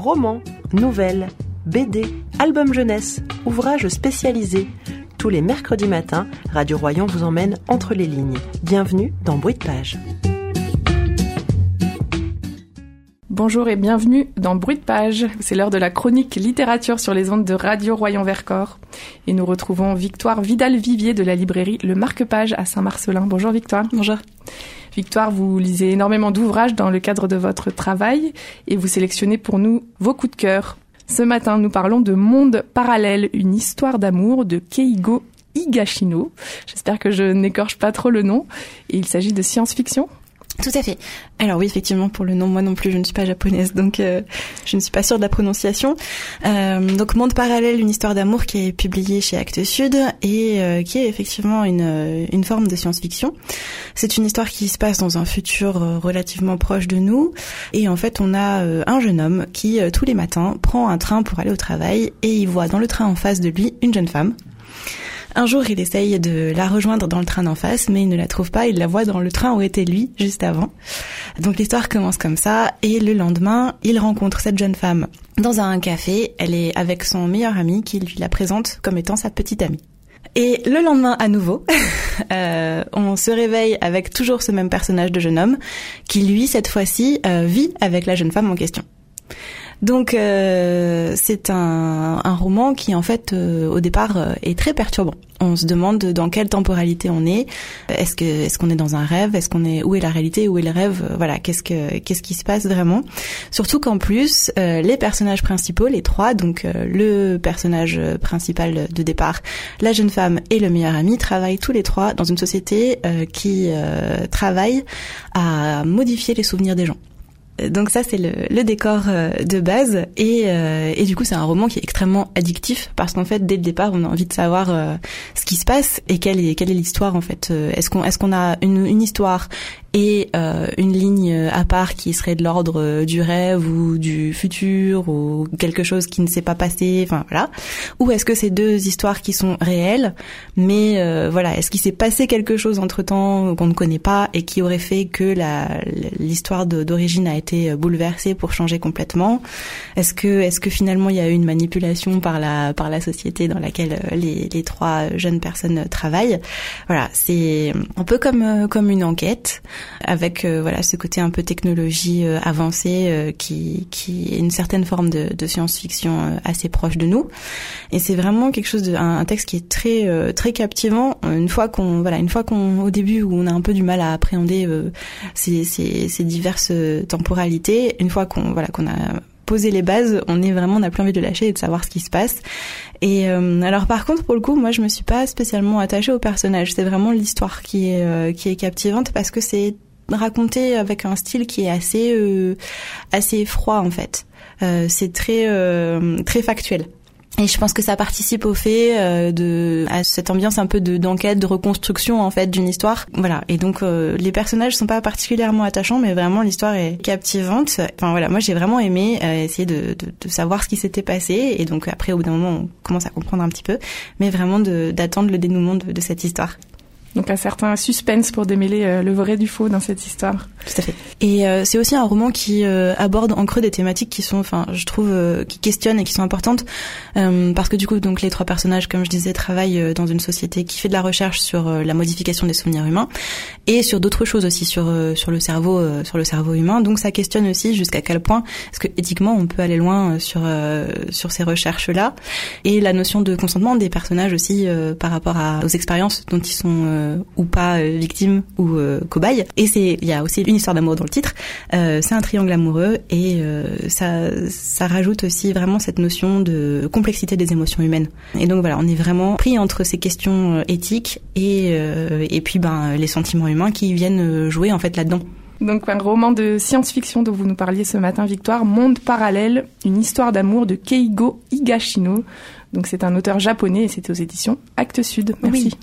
Romans, nouvelles, BD, albums jeunesse, ouvrages spécialisés. Tous les mercredis matins, Radio Royan vous emmène entre les lignes. Bienvenue dans Bruit de Page. Bonjour et bienvenue dans Bruit de Page. C'est l'heure de la chronique littérature sur les ondes de Radio Royan-Vercors. Et nous retrouvons Victoire Vidal-Vivier de la librairie Le Marque-Page à Saint-Marcelin. Bonjour Victoire. Bonjour. Victoire, vous lisez énormément d'ouvrages dans le cadre de votre travail et vous sélectionnez pour nous vos coups de cœur. Ce matin, nous parlons de Monde parallèle, une histoire d'amour de Keigo Higashino. J'espère que je n'écorche pas trop le nom. Et il s'agit de science-fiction. Tout à fait. Alors oui, effectivement, pour le nom, moi non plus, je ne suis pas japonaise, donc je ne suis pas sûre de la prononciation. Donc Monde parallèle, une histoire d'amour qui est publiée chez Actes Sud et qui est effectivement une forme de science-fiction. C'est une histoire qui se passe dans un futur relativement proche de nous. Et en fait, on a un jeune homme qui, tous les matins, prend un train pour aller au travail et il voit dans le train en face de lui une jeune femme. Un jour, il essaye de la rejoindre dans le train d'en face, mais il ne la trouve pas. Il la voit dans le train où était lui, juste avant. Donc l'histoire commence comme ça, et le lendemain, il rencontre cette jeune femme dans un café. Elle est avec son meilleur ami qui lui la présente comme étant sa petite amie. Et le lendemain, à nouveau, on se réveille avec toujours ce même personnage de jeune homme qui, lui, cette fois-ci, vit avec la jeune femme en question. Donc c'est un roman qui en fait au départ est très perturbant. On se demande dans quelle temporalité on est. Est-ce qu'on est dans un rêve? Où est la réalité? Où est le rêve? Voilà, qu'est-ce qui se passe vraiment? Surtout qu'en plus les personnages principaux, les trois, donc le personnage principal de départ, la jeune femme et le meilleur ami, travaillent tous les trois dans une société qui travaille à modifier les souvenirs des gens. Donc ça c'est le décor de base et du coup c'est un roman qui est extrêmement addictif parce qu'en fait dès le départ on a envie de savoir ce qui se passe et quelle est l'histoire en fait. Est-ce qu'on a une histoire et une ligne à part qui serait de l'ordre du rêve ou du futur ou quelque chose qui ne s'est pas passé, enfin voilà, ou est-ce que c'est deux histoires qui sont réelles mais voilà, est-ce qu'il s'est passé quelque chose entre-temps qu'on ne connaît pas et qui aurait fait que l'histoire d'origine a été bouleversée pour changer complètement? Est-ce que finalement il y a eu une manipulation par la société dans laquelle les trois jeunes personnes travaillent? Voilà, c'est un peu comme une enquête avec voilà ce côté un peu technologie avancée qui est une certaine forme de science-fiction assez proche de nous. Et c'est vraiment quelque chose un texte qui est très très captivant une fois qu'on au début où on a un peu du mal à appréhender ces diverses temporalités, une fois qu'on a poser les bases, on n'a plus envie de lâcher et de savoir ce qui se passe. Et alors par contre pour le coup, moi je me suis pas spécialement attachée au personnage. C'est vraiment l'histoire qui est captivante parce que c'est raconté avec un style qui est assez froid en fait. C'est très très factuel. Et je pense que ça participe au fait à cette ambiance un peu d'enquête, de reconstruction en fait d'une histoire. Voilà. Et donc les personnages sont pas particulièrement attachants, mais vraiment l'histoire est captivante. Enfin voilà, moi j'ai vraiment aimé essayer de savoir ce qui s'était passé. Et donc après au bout d'un moment on commence à comprendre un petit peu, mais vraiment d'attendre le dénouement de cette histoire. Donc un certain suspense pour démêler le vrai du faux dans cette histoire. Tout à fait. Et c'est aussi un roman qui aborde en creux des thématiques qui sont, enfin, je trouve, qui questionnent et qui sont importantes, parce que du coup, donc les trois personnages, comme je disais, travaillent dans une société qui fait de la recherche sur la modification des souvenirs humains et sur d'autres choses aussi, sur le cerveau humain. Donc ça questionne aussi jusqu'à quel point est-ce que éthiquement on peut aller loin sur ces recherches-là, et la notion de consentement des personnages aussi par rapport aux expériences dont ils sont ou pas victime ou cobaye. Et il y a aussi une histoire d'amour dans le titre. C'est un triangle amoureux et ça rajoute aussi vraiment cette notion de complexité des émotions humaines. Et donc voilà, on est vraiment pris entre ces questions éthiques et puis les sentiments humains qui viennent jouer en fait là-dedans. Donc un roman de science-fiction dont vous nous parliez ce matin, Victoire, Monde parallèle, une histoire d'amour de Keigo Higashino. Donc c'est un auteur japonais et c'était aux éditions Actes Sud. Merci. Oui.